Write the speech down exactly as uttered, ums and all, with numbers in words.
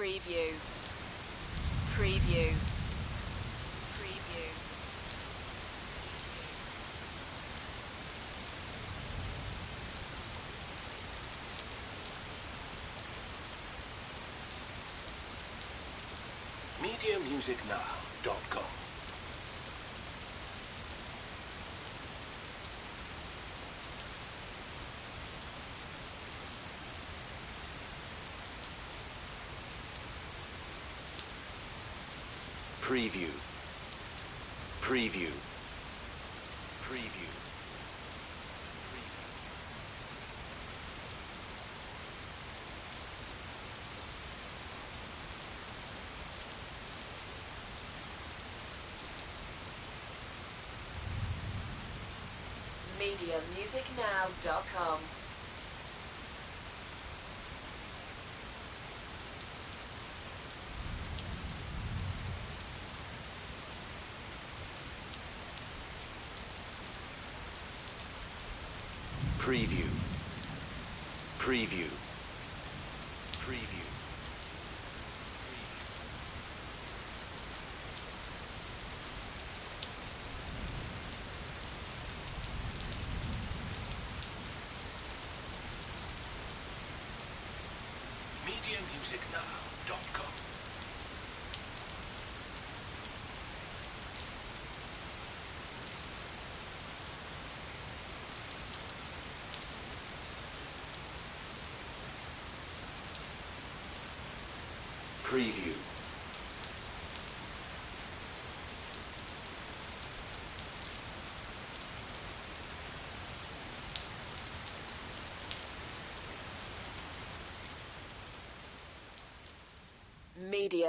Preview. Preview. Preview. media music now dot com. Preview. Preview. Preview. media music now dot com. Preview. Preview. Preview. media music now dot com. Preview. Media